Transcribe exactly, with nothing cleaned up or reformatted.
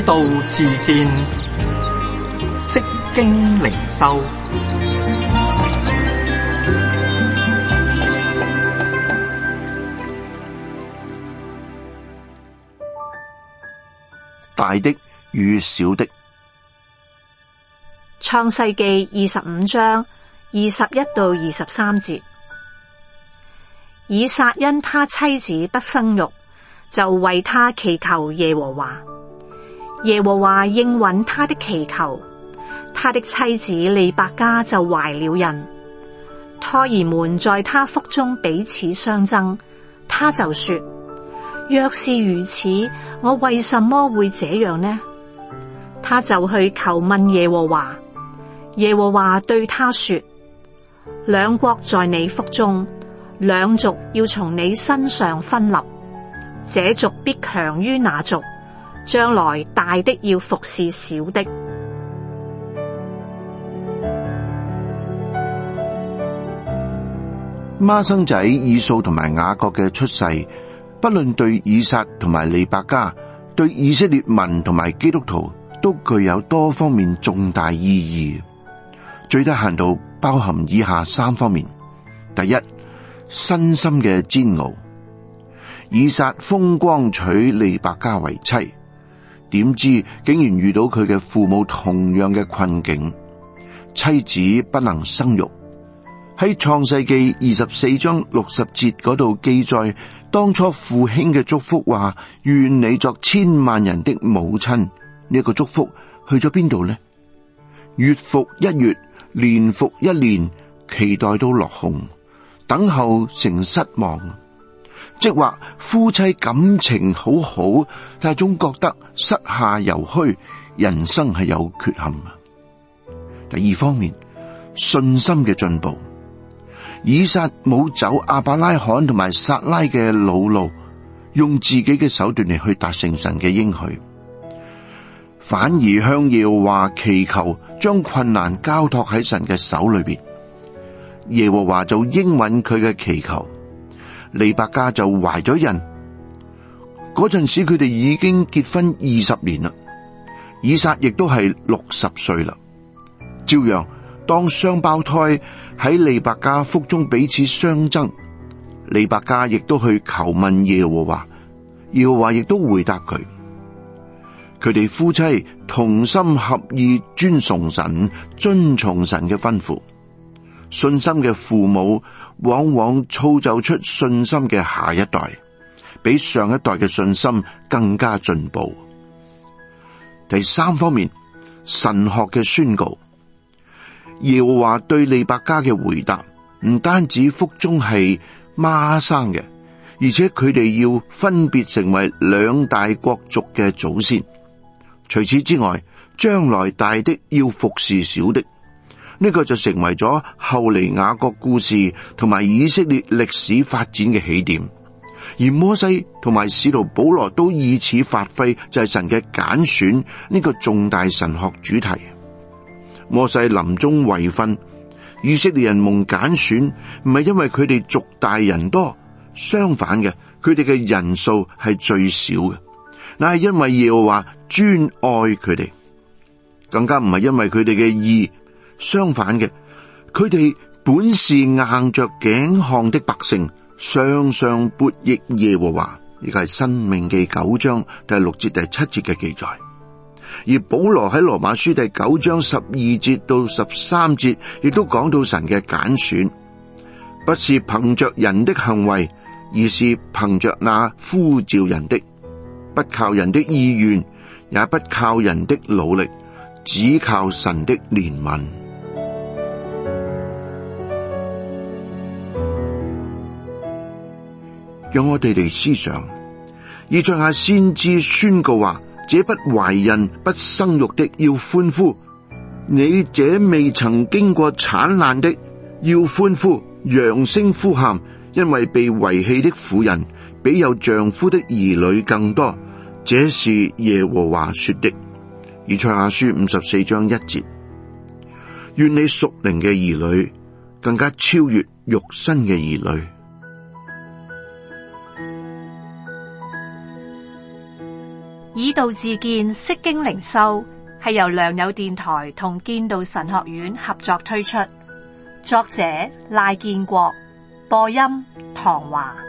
道自見，釋經靈修。 大的與小的。 創世記二十五章二十一到二十三節。以撒因他妻子不生育，就為他祈求耶和華。耶和華應允他的祈求，他的妻子利百加就懷了孕。胎兒們在他腹中彼此相爭，他就說：若是如此，我為什麼會這樣呢？他就去求問耶和華。耶和華對他說：兩國在你腹中，兩族要從你身上分立，這族必強於那族，將來大的要服侍小的。 孖生仔以掃同埋雅各嘅出世，不論對以撒同埋利百加，對以色列民同埋基督徒都具有多方面重大意義。最低限度包含以下三方面：第一，身心嘅煎熬。以撒風光娶利百加為妻，點知竟然遇到佢嘅父母同樣嘅困境，妻子不能生育。喺創世記二十四章六十節嗰度記載，當初父兄嘅祝福話：願你作千萬人的母親。呢、這個祝福去咗邊度呢？月復一月，年復一年，期待到落空，等候成失望。即話夫妻感情好好，但係總覺得膝下猶虛，人生係有缺陷。第二方面，信心嘅進步。以撒冇走亞伯拉罕同埋撒拉嘅老路，用自己嘅手段嚟去達成神嘅應許，反而向耶和華祈求，將困難交託喺神嘅手裏邊。耶和華就應允佢嘅祈求，利百加就懷咗孕。嗰陣時佢哋已經結婚二十年啦，以撒亦都係六十歲啦。照樣，當雙胞胎喺利百加腹中彼此相爭，利百加亦都去求問耶和華，耶和華亦都回答佢。佢哋夫妻同心合意尊崇神，遵從神嘅吩咐。信心嘅父母往往造就出信心嘅下一代，比上一代嘅信心更加進步。第三方面，神學嘅宣告。耶和華對利百加嘅回答，唔單止腹中係孖生嘅，而且佢哋要分別成為兩大國族嘅祖先。除此之外，將來大的要服侍小的，呢、這個就成為咗後嚟雅各故事同埋以色列歷史發展嘅起點。而摩西同埋使徒保羅都以此發揮，就係神嘅揀選呢個重大神學主題。摩西臨終遺訓，以色列人蒙揀選，唔係因為佢哋族大人多，相反嘅，佢哋嘅人數係最少嘅，乃係因為耶和華專愛佢哋，更加唔係因為佢哋嘅義，相反嘅，佢哋本是硬着頸項的百姓，常常悖逆耶和華。呢個係申命記九章第六節第七節嘅記載。而保羅喺羅馬書第九章十二節到十三節，亦都講到神嘅揀選，不是憑着人的行為，而是憑着那呼召人的，不靠人的意願，也不靠人的努力，只靠神的憐憫。讓我哋嚟思想，以賽亞先知宣告話：這不懷孕不生育的要歡呼，你這未曾經過產難的要歡呼，揚聲呼喊，因為被遺棄的婦人比有丈夫的兒女更多，這是耶和華說的。以賽亞書五十四章一節。願你屬靈嘅兒女更加超越肉身嘅兒女。 以道自見，釋經靈修係由良友電台同建道神學院合作推出，作者賴建國，播音唐華。